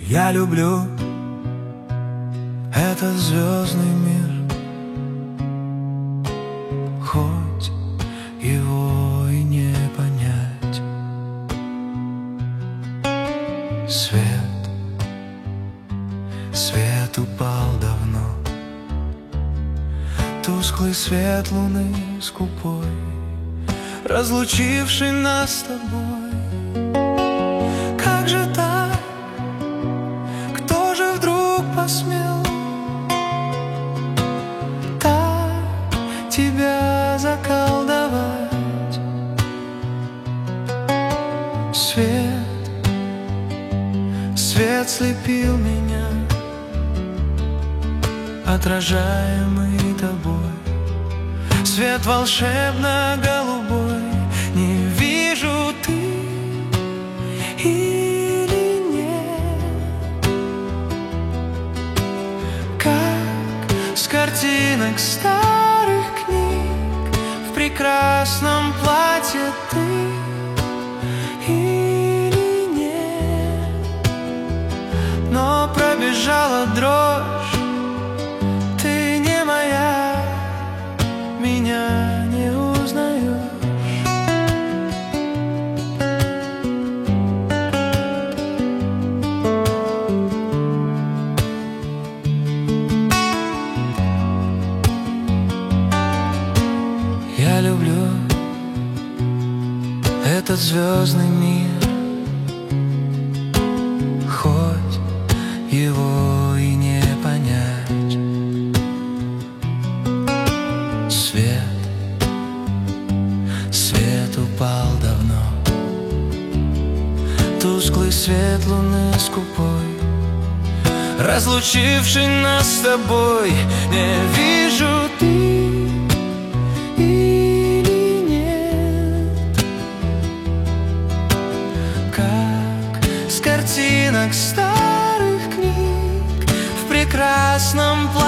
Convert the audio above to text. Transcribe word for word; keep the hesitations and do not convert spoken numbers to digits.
Я люблю этот звездный мир, хоть его и не понять. Свет, свет упал давно, тусклый свет луны скупой, разлучивший нас с тобой. Как же так? Кто же вдруг посмел так тебя заколдовать? Свет, свет слепил меня, отражаемый тобой. Свет волшебно-голубой, не вижу ты или нет. Как с картинок старых книг в прекрасном платье ты или нет. Но пробежала дрожь, ты не моя, меня не узнаешь. Я люблю этот звездный мир, хоть его и не понять. Свет, свет упал давно, тусклый свет луны скупой, разлучивший нас с тобой. Не вижу ты или нет. Как с картинок старых книг в прекрасном платье